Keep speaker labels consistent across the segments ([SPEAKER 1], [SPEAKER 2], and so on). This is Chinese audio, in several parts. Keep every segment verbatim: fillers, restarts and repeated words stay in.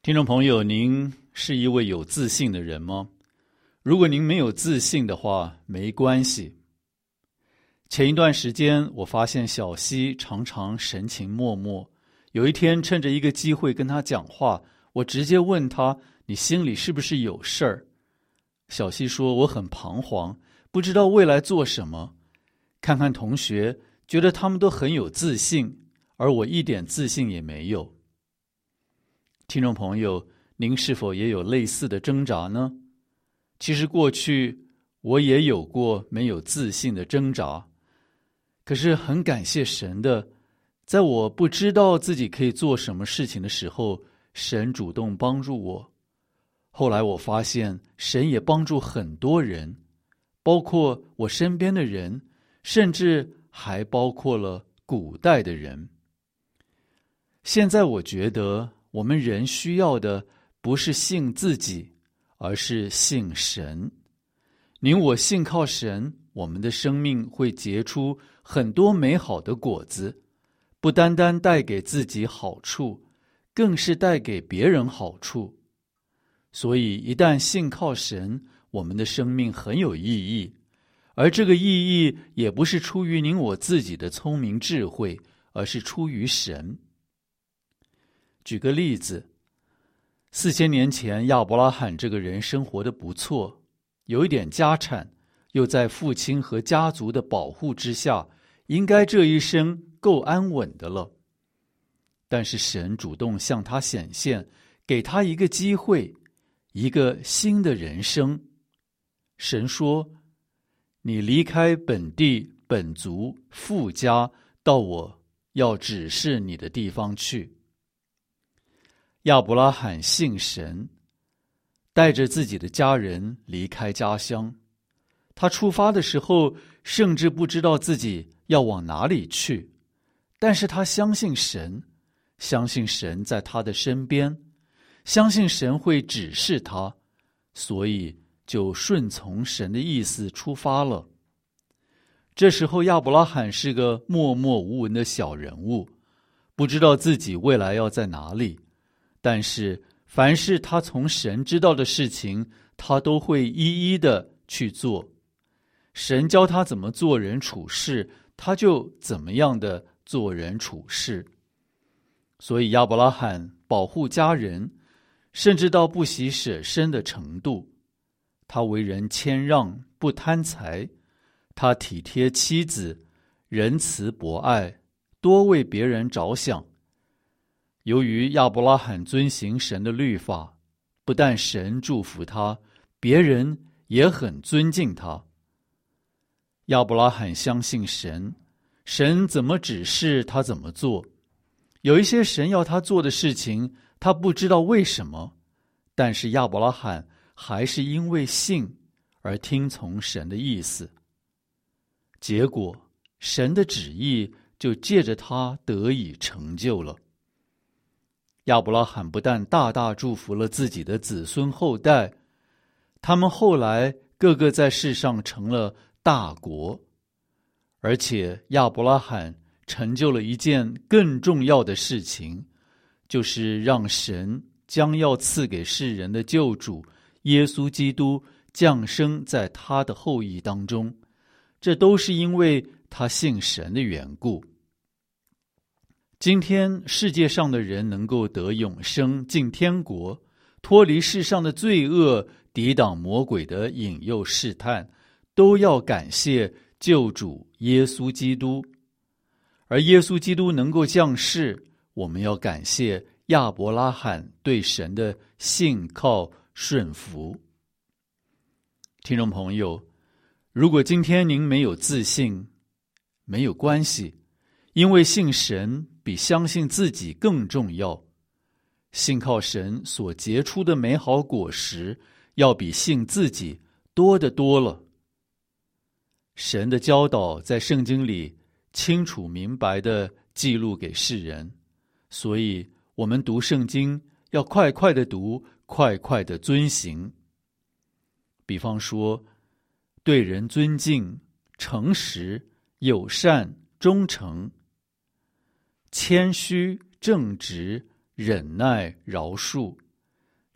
[SPEAKER 1] 听众朋友，您是一位有自信的人吗？如果您没有自信的话，没关系。前一段时间，我发现小溪常常神情默默。有一天，趁着一个机会跟他讲话，我直接问他：“你心里是不是有事儿？”小溪说：“我很彷徨，不知道未来做什么。看看同学，觉得他们都很有自信，而我一点自信也没有。”听众朋友，您是否也有类似的挣扎呢？其实过去我也有过没有自信的挣扎，可是很感谢神的，在我不知道自己可以做什么事情的时候，神主动帮助我。后来我发现神也帮助很多人，包括我身边的人，甚至还包括了古代的人。现在我觉得我们人需要的不是信自己，而是信神。您我信靠神，我们的生命会结出很多美好的果子，不单单带给自己好处，更是带给别人好处。所以一旦信靠神，我们的生命很有意义，而这个意义也不是出于您我自己的聪明智慧，而是出于神。举个例子，四千年前亚伯拉罕这个人生活得不错，有一点家产，又在父亲和家族的保护之下，应该这一生够安稳的了。但是神主动向他显现，给他一个机会，一个新的人生。神说：“你离开本地本族父家，到我要指示你的地方去。”亚伯拉罕信神，带着自己的家人离开家乡。他出发的时候，甚至不知道自己要往哪里去，但是他相信神，相信神在他的身边，相信神会指示他，所以就顺从神的意思出发了。这时候亚伯拉罕是个默默无闻的小人物，不知道自己未来要在哪里，但是凡是他从神知道的事情，他都会一一的去做。神教他怎么做人处事，他就怎么样的做人处事。所以亚伯拉罕保护家人，甚至到不惜舍身的程度。他为人谦让，不贪财，他体贴妻子，仁慈博爱，多为别人着想。由于亚伯拉罕遵行神的律法，不但神祝福他，别人也很尊敬他。亚伯拉罕相信神，神怎么指示他怎么做。有一些神要他做的事情，他不知道为什么，但是亚伯拉罕还是因为信而听从神的意思。结果，神的旨意就借着他得以成就了。亚伯拉罕不但大大祝福了自己的子孙后代，他们后来个个在世上成了大国，而且亚伯拉罕成就了一件更重要的事情，就是让神将要赐给世人的救主耶稣基督降生在他的后裔当中，这都是因为他信神的缘故。今天世界上的人能够得永生进天国，脱离世上的罪恶，抵挡魔鬼的引诱试探，都要感谢救主耶稣基督。而耶稣基督能够降世，我们要感谢亚伯拉罕对神的信靠顺服。听众朋友，如果今天您没有自信，没有关系，因为信神比相信自己更重要。信靠神所结出的美好果实，要比信自己多得多了。神的教导在圣经里清楚明白地记录给世人，所以我们读圣经要快快地读，快快地遵行。比方说，对人尊敬、诚实、友善、忠诚，谦虚、正直、忍耐、饶恕，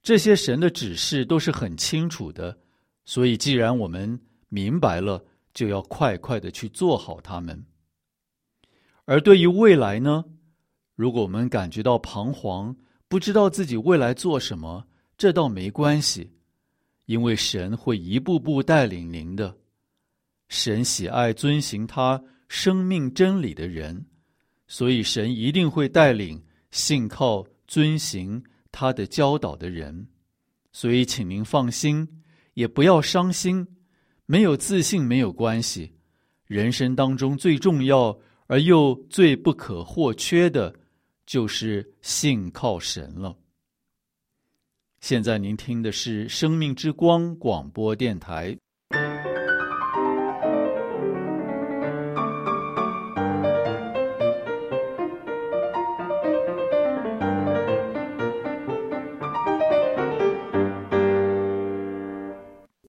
[SPEAKER 1] 这些神的指示都是很清楚的，所以既然我们明白了，就要快快的去做好它们。而对于未来呢，如果我们感觉到彷徨，不知道自己未来做什么，这倒没关系，因为神会一步步带领您的。神喜爱遵行他生命真理的人，所以神一定会带领信靠遵行他的教导的人。所以请您放心，也不要伤心，没有自信没有关系，人生当中最重要而又最不可或缺的就是信靠神了。现在您听的是生命之光广播电台。